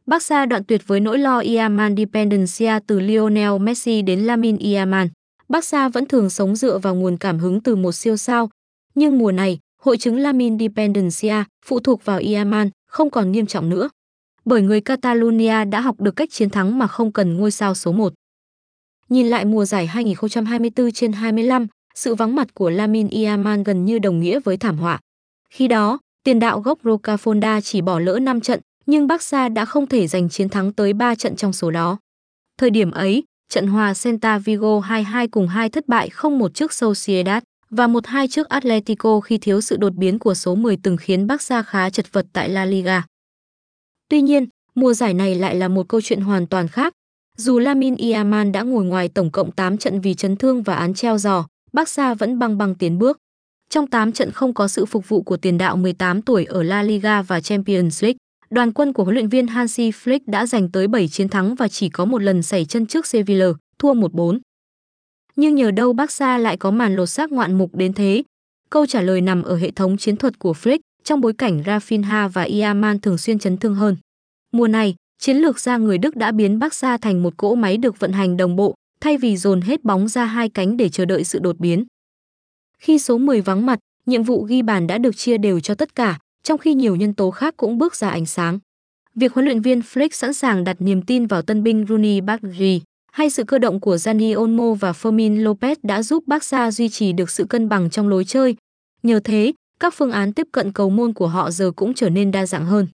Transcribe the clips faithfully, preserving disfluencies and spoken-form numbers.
Barca đoạn tuyệt với nỗi lo Yamal dependencia từ Lionel Messi đến Lamine Yamal. Barca vẫn thường sống dựa vào nguồn cảm hứng từ một siêu sao, nhưng mùa này, hội chứng Lamine dependencia phụ thuộc vào Yamal không còn nghiêm trọng nữa. Bởi người Catalonia đã học được cách chiến thắng mà không cần ngôi sao số một. Nhìn lại mùa giải hai nghìn không trăm hai mươi tư trên hai mươi lăm, sự vắng mặt của Lamine Yamal gần như đồng nghĩa với thảm họa. Khi đó, tiền đạo gốc Rocafonda chỉ bỏ lỡ năm trận, nhưng Barca đã không thể giành chiến thắng tới ba trận trong số đó. Thời điểm ấy, trận hòa Celta Vigo hai hai cùng hai thất bại không một trước Sociedad và một hai trước Atletico khi thiếu sự đột biến của số mười từng khiến Barca khá chật vật tại La Liga. Tuy nhiên, mùa giải này lại là một câu chuyện hoàn toàn khác. Dù Lamine Yamal đã ngồi ngoài tổng cộng tám trận vì chấn thương và án treo giò, Barca vẫn băng băng tiến bước. Trong tám trận không có sự phục vụ của tiền đạo mười tám tuổi ở La Liga và Champions League, đoàn quân của huấn luyện viên Hansi Flick đã giành tới bảy chiến thắng và chỉ có một lần sẩy chân trước Sevilla, thua một bốn. Nhưng nhờ đâu Barca lại có màn lột xác ngoạn mục đến thế? Câu trả lời nằm ở hệ thống chiến thuật của Flick, trong bối cảnh Rafinha và Yamal thường xuyên chấn thương hơn. Mùa này, chiến lược gia người Đức đã biến Barca thành một cỗ máy được vận hành đồng bộ, thay vì dồn hết bóng ra hai cánh để chờ đợi sự đột biến. Khi số mười vắng mặt, nhiệm vụ ghi bàn đã được chia đều cho tất cả, trong khi nhiều nhân tố khác cũng bước ra ánh sáng. Việc huấn luyện viên Flick sẵn sàng đặt niềm tin vào tân binh Rooney Barkley hay sự cơ động của Dani Olmo và Fermin Lopez đã giúp Barca duy trì được sự cân bằng trong lối chơi. Nhờ thế, các phương án tiếp cận cầu môn của họ giờ cũng trở nên đa dạng hơn.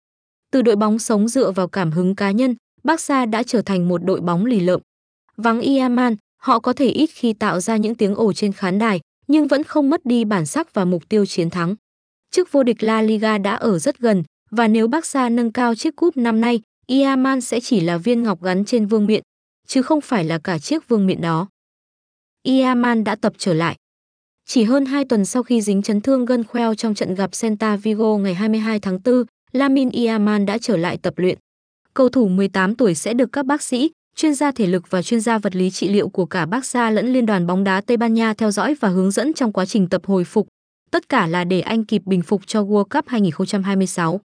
Từ đội bóng sống dựa vào cảm hứng cá nhân, Barca đã trở thành một đội bóng lì lợm. Vắng Yamal, họ có thể ít khi tạo ra những tiếng ồn trên khán đài, nhưng vẫn không mất đi bản sắc và mục tiêu chiến thắng. Chức vô địch La Liga đã ở rất gần, và nếu Barca nâng cao chiếc cúp năm nay, Yamal sẽ chỉ là viên ngọc gắn trên vương miện, chứ không phải là cả chiếc vương miện đó. Yamal đã tập trở lại. Chỉ hơn hai tuần sau khi dính chấn thương gân khoeo trong trận gặp Celta Vigo ngày hai mươi hai tháng tư, Lamine Yamal đã trở lại tập luyện. Cầu thủ mười tám tuổi sẽ được các bác sĩ, chuyên gia thể lực và chuyên gia vật lý trị liệu của cả Barca lẫn Liên đoàn bóng đá Tây Ban Nha theo dõi và hướng dẫn trong quá trình tập hồi phục. Tất cả là để anh kịp bình phục cho World Cup hai nghìn không trăm hai mươi sáu.